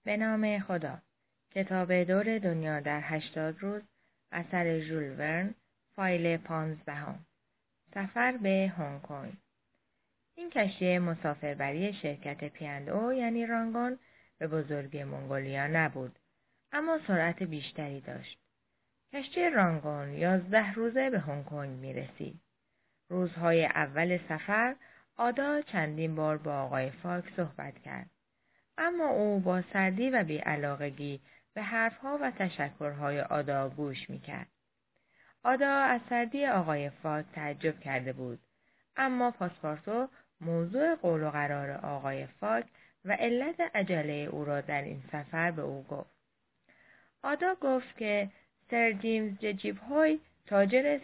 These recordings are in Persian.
به نام خدا. کتاب دور دنیا در 80 روز اثر ژول ورن، فایل 15. سفر به هنگ کنگ. این کشتی مسافربری شرکت P&O یعنی رانگون به بزرگی منگولیا نبود، اما سرعت بیشتری داشت. کشتی رانگون 11 روزه به هنگ کنگ می رسید. روزهای اول سفر آدا چندین بار با آقای فاک صحبت کرد. اما او با سردی و بی‌علاقگی به حرفها و تشکرهای آدا گوش می‌کرد. آدا از سردی آقای فاک تعجب کرده بود، اما پاسپارتو موضوع قول و قرار آقای فاک و علت عجله او را در این سفر به او گفت. آدا گفت که سر جیمز ججیب‌هوی تاجر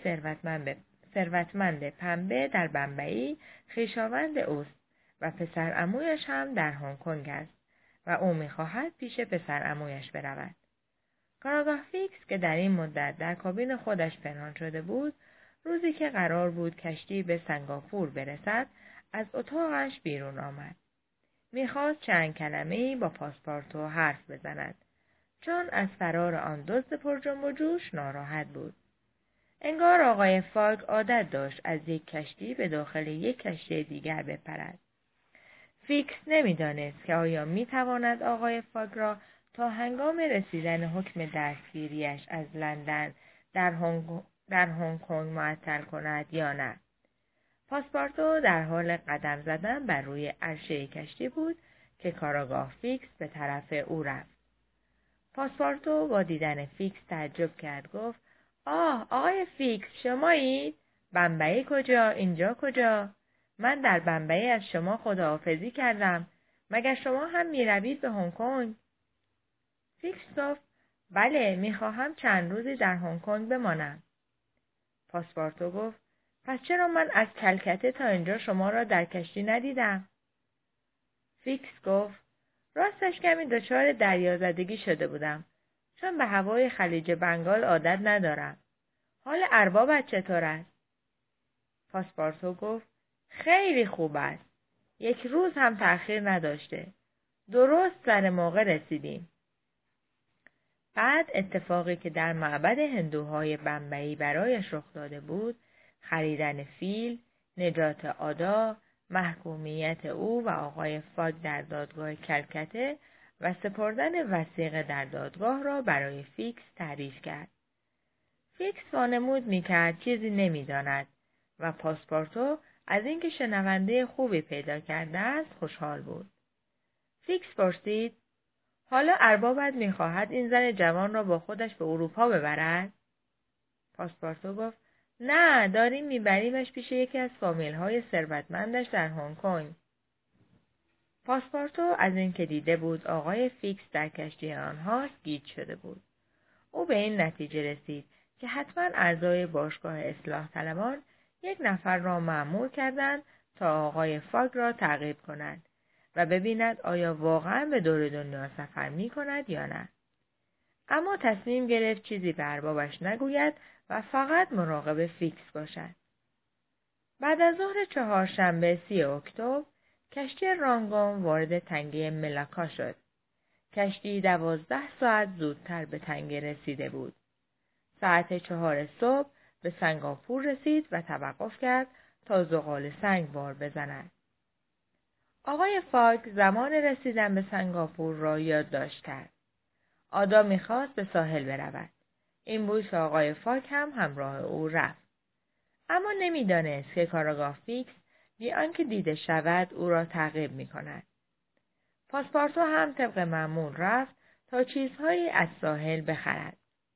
ثروتمند پنبه در بمبئی خویشاوند اوست و پسر عمویش هم در هنگ کنگ است و او می‌خواهد پیش پسر عمویش برود. کاراگاه فیکس که در این مدت در کابین خودش پنهان شده بود، روزی که قرار بود کشتی به سنگاپور برسد، از اتاقش بیرون آمد. می‌خواست چند کلمه‌ای با پاسپارتو حرف بزند، چون از فرار آن دزد پرجنب و جوش ناراحت بود. انگار آقای فاک عادت داشت از یک کشتی به داخل یک کشتی دیگر بپرد. فیکس نمی‌دانست که آیا می‌تواند آقای فاک را تا هنگام رسیدن حکم دستگیریش از لندن در هنگ کنگ معطل کند یا نه. پاسپارتو در حال قدم زدن بر روی عرشه کشتی بود که کاراگاه فیکس به طرف او رفت. پاسپارتو با دیدن فیکس تعجب کرد. گفت: آه آقای فیکس، شمایید؟ بمبئی کجا؟ اینجا کجا؟ من در بمبئی از شما خداحافظی کردم. مگر شما هم میروید به هنگ کنگ؟ فیکس گفت: بله، میخواهم چند روزی در هنگ کنگ بمانم. پاسپارتو گفت: پس چرا من از کلکته تا اینجا شما را در کشتی ندیدم؟ فیکس گفت: راستش کمی دچار دریازدگی شده بودم، چون به هوای خلیج بنگال عادت ندارم. حال اربابت چطور است؟ پاسپارتو گفت: خیلی خوب است. یک روز هم تأخیر نداشته. درست سر موقع رسیدیم. بعد اتفاقی که در معبد هندوهای بمبئی برایش رخ داده بود، خریدن فیل، نجات آدا، محکومیت او و آقای فاک در دادگاه کلکته و سپردن وثیقه در دادگاه را برای فیکس تعریف کرد. فیکس وانمود می‌کرد چیزی نمی‌داند و پاسپارتو از اینکه شنونده خوبی پیدا کرده است خوشحال بود. فیکس پرسید: حالا اربابت می‌خواهد این زن جوان را با خودش به اروپا ببرد؟ پاسپارتو گفت: نه، داریم میبریمش پیش یکی از فامیل‌های ثروتمندش در هنگ کنگ. پاسپارتو از اینکه دیده بود آقای فیکس در کشتی آنهاست گیج شده بود. او به این نتیجه رسید که حتما اعضای باشگاه اصلاح طلبان یک نفر را مأمور کردند تا آقای فاک را تعقیب کند و ببیند آیا واقعا به دور دنیا سفر می کند یا نه. اما تصمیم گرفت چیزی به اربابش نگوید و فقط مراقب فیکس باشد. بعد از ظهر چهارشنبه 30 اکتبر کشتی رانگون وارد تنگه ملاکا شد. کشتی 12 ساعت زودتر به تنگه رسیده بود. ساعت 4 صبح به سنگاپور رسید و توقف کرد تا زغال سنگ بار بزند. آقای فاک زمان رسیدن به سنگاپور را یادداشت کرد. آدا می‌خواست به ساحل برود. این بود که آقای فاک هم همراه او رفت. اما نمی‌دانست که کاراگاه فیکس بی آنکه دیده شود او را تعقیب می‌کند. پاسپارتو هم طبق معمول رفت تا چیزهایی از ساحل بخرد.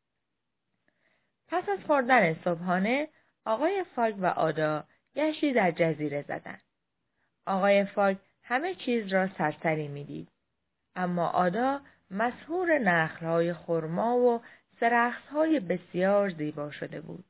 پس از خوردن صبحانه آقای فاک و آدا گشتی در جزیره زدند. آقای فاک همه چیز را سرسری می‌دید، اما آدا مسحور نخل‌های خرما و سرخس‌های بسیار زیبا شده بود.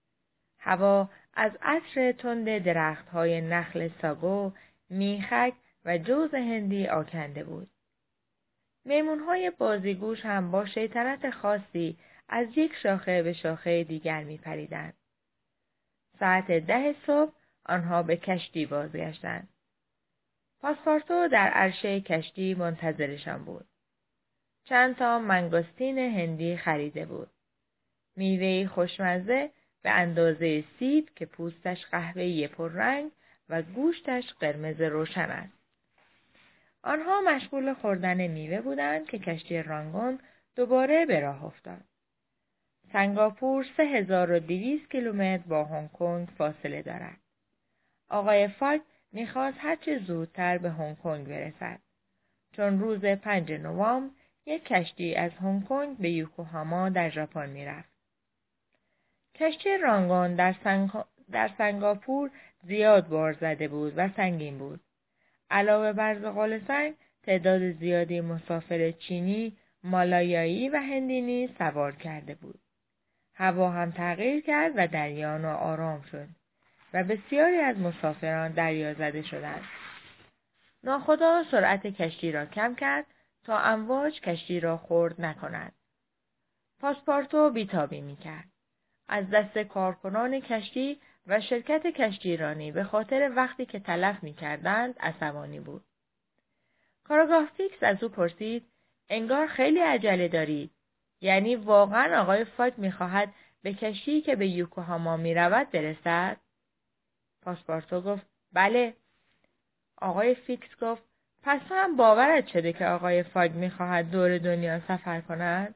هوا از عطر تند درخت‌های نخل ساگو، میخک و جوز هندی آکنده بود. میمون‌های بازیگوش هم با شیطنت خاصی از یک شاخه به شاخه دیگر می‌پریدند. ساعت 10 صبح آنها به کشتی بازگشتند. پاسپارتو در عرشه کشتی منتظرشان بود. چند تا منگوستین هندی خریده بود. میوه‌ای خوشمزه به اندازه سیب که پوستش قهوه‌ای پررنگ و گوشتش قرمز روشن است. آنها مشغول خوردن میوه بودند که کشتی رانگون دوباره به راه افتاد. سنگاپور 3200 کیلومتر با هنگ کنگ فاصله دارد. آقای فاک می‌خواست هرچه زودتر به هنگ کنگ برسد، چون روز 5 نوامبر یک کشتی از هنگ کنگ به یوکوهاما در ژاپن می‌رفت. کشتی رانگون در سنگاپور زیاد بار زده بود و سنگین بود. علاوه بر زغال سنگ، تعداد زیادی مسافر چینی، مالایایی و هندی نیز سوار کرده بود. هوا هم تغییر کرد و دریا ناآرام شد و بسیاری از مسافران دریازده شدند. ناخدا سرعت کشتی را کم کرد تا امواج کشتی را خرد نکند. پاسپارتو بیتابی می‌کرد. از دست کارکنان کشتی و شرکت کشتیرانی به خاطر وقتی که تلف می‌کردند عصبانی بود. کاراگاه فیکس از او پرسید: انگار خیلی عجله دارید. یعنی واقعا آقای فاک می‌خواهد به کشتی که به یوکوهاما می‌رود برسد؟ پاسپارتو گفت: بله. آقای فیکس گفت: پس تو هم باورت شده که آقای فاک می‌خواهد دور دنیا سفر کند؟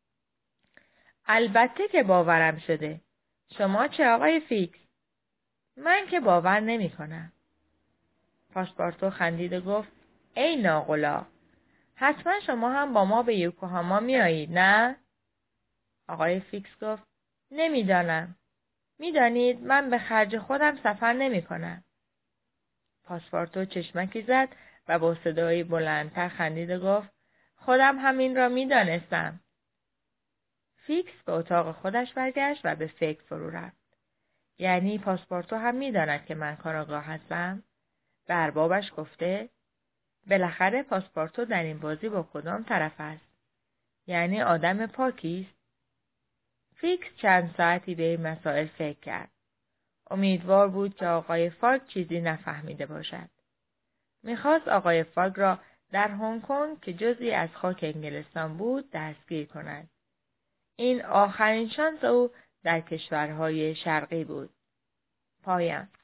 البته که باورم شده. شما چه آقای فیکس؟ من که باور نمی‌کنم. پاسپارتو خندید و گفت: ای ناقلا، حتما شما هم با ما به یوکوهاما میایید، نه؟ آقای فیکس گفت: نمیدانم. میدانید من به خرج خودم سفر نمی‌کنم. پاسپارتو چشمکی زد و با صدایی بلندتر خندید و گفت: خودم همین را میدانستم. فیکس به اتاق خودش برگشت و به فکر فرو رفت. یعنی پاسپارتو هم میداند که من کاراگاه هستم؟ به اربابش گفته؟ بالاخره پاسپارتو در این بازی با کدام طرف است؟ یعنی آدم پاکی است؟ فیکس چند ساعتی به این مسائل فکر کرد. امیدوار بود که آقای فاک چیزی نفهمیده باشد. میخواست آقای فاک را در هنگ کنگ که جزئی از خاک انگلستان بود دستگیر کند. این آخرین شانس او در کشورهای شرقی بود. پایان.